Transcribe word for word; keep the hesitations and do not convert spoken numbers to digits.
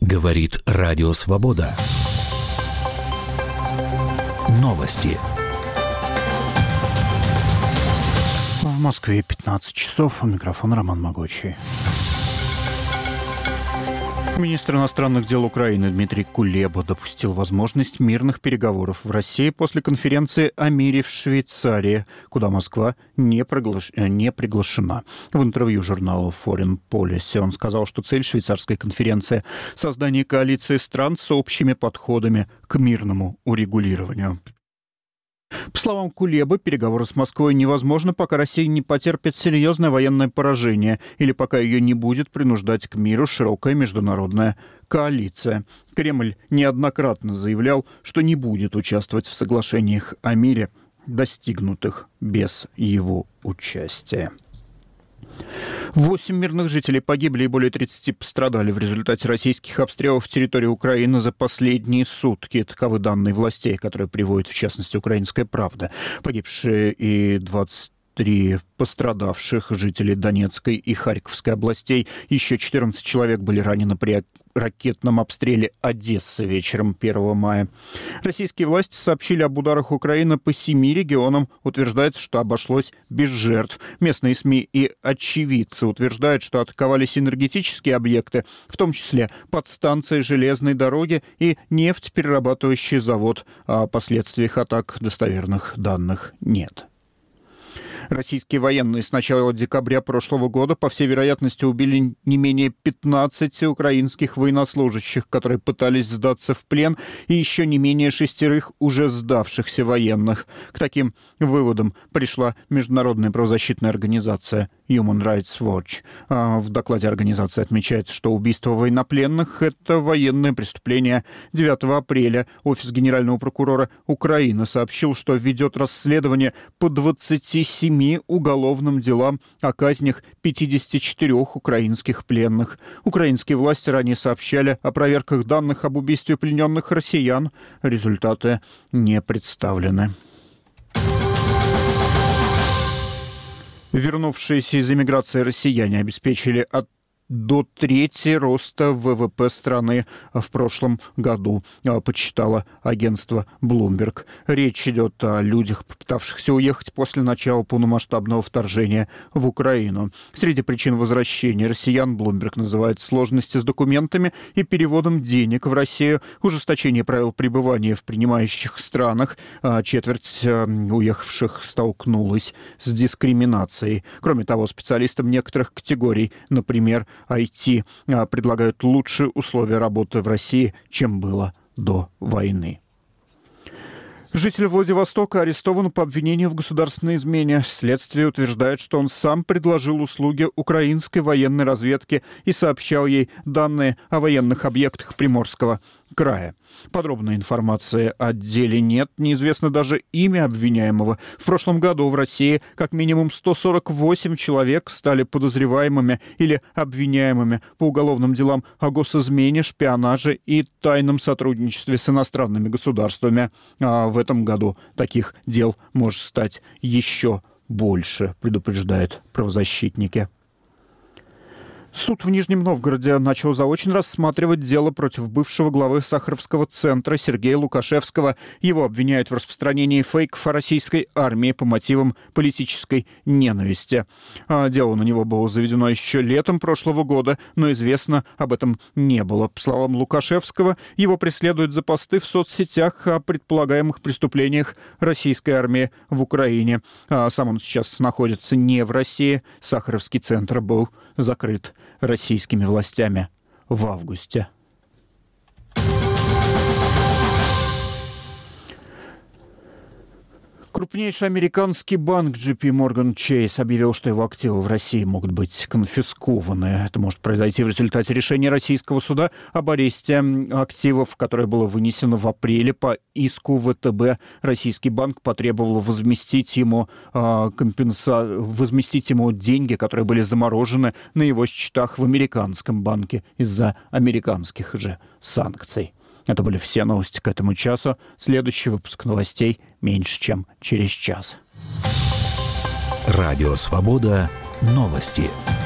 Говорит Радио Свобода. Новости. В Москве пятнадцать часов. У микрофона Роман Могочий. Министр иностранных дел Украины Дмитрий Кулеба допустил возможность мирных переговоров в России после конференции о мире в Швейцарии, куда Москва не, приглаш... не приглашена. В интервью журналу Foreign Policy он сказал, что цель швейцарской конференции – создание коалиции стран с общими подходами к мирному урегулированию. По словам Кулебы, переговоры с Москвой невозможны, пока Россия не потерпит серьезное военное поражение или пока ее не будет принуждать к миру широкая международная коалиция. Кремль неоднократно заявлял, что не будет участвовать в соглашениях о мире, достигнутых без его участия. Восемь мирных жителей погибли и более тридцати пострадали в результате российских обстрелов территории Украины за последние сутки. Таковы данные властей, которые приводит, в частности, «Украинская правда». Погибшие и двадцать три пострадавших жителей Донецкой и Харьковской областей. Еще четырнадцать человек были ранены при ракетном обстреле Одессы вечером первого мая. Российские власти сообщили об ударах Украины по семи регионам. Утверждается, что обошлось без жертв. Местные СМИ и очевидцы утверждают, что атаковались энергетические объекты, в том числе подстанции железной дороги и нефтеперерабатывающий завод. О последствиях атак достоверных данных нет. Российские военные с начала декабря прошлого года, по всей вероятности, убили не менее пятнадцати украинских военнослужащих, которые пытались сдаться в плен, и еще не менее шестерых уже сдавшихся военных. К таким выводам пришла международная правозащитная организация Human Rights Watch. В докладе организации отмечается, что убийство военнопленных – это военное преступление. девятого апреля Офис Генерального прокурора Украины сообщил, что ведет расследование по двадцати семи уголовным делам о казнях пятидесяти четырёх украинских пленных. Украинские власти ранее сообщали о проверках данных об убийстве плененных россиян. Результаты не представлены. Вернувшиеся из эмиграции россияне обеспечили от до трети роста ВВП страны в прошлом году, подсчитало агентство Bloomberg. Речь идет о людях, попытавшихся уехать после начала полномасштабного вторжения в Украину. Среди причин возвращения россиян Bloomberg называет сложности с документами и переводом денег в Россию, ужесточение правил пребывания в принимающих странах. Четверть уехавших столкнулась с дискриминацией. Кроме того, специалистам некоторых категорий, например, ай ти, предлагают лучшие условия работы в России, чем было до войны. Житель Владивостока арестован по обвинению в государственной измене. Следствие утверждает, что он сам предложил услуги украинской военной разведки и сообщал ей данные о военных объектах Приморского края. Подробной информации о деле нет, неизвестно даже имя обвиняемого. В прошлом году в России как минимум сто сорок восемь человек стали подозреваемыми или обвиняемыми по уголовным делам о госизмене, шпионаже и тайном сотрудничестве с иностранными государствами. А в этом году таких дел может стать еще больше, предупреждают правозащитники. Суд в Нижнем Новгороде начал заочно рассматривать дело против бывшего главы Сахаровского центра Сергея Лукашевского. Его обвиняют в распространении фейков о российской армии по мотивам политической ненависти. Дело на него было заведено еще летом прошлого года, но известно об этом не было. По словам Лукашевского, его преследуют за посты в соцсетях о предполагаемых преступлениях российской армии в Украине. Сам он сейчас находится не в России. Сахаровский центр был закрыт российскими властями в августе. Крупнейший американский банк джей пи Morgan Chase объявил, что его активы в России могут быть конфискованы. Это может произойти в результате решения российского суда об аресте активов, которое было вынесено в апреле по иску вэ тэ бэ. Российский банк потребовал возместить ему, э, компенса... возместить ему деньги, которые были заморожены на его счетах в американском банке из-за американских же санкций. Это были все новости к этому часу. Следующий выпуск новостей меньше, чем через час. Радио «Свобода». Новости.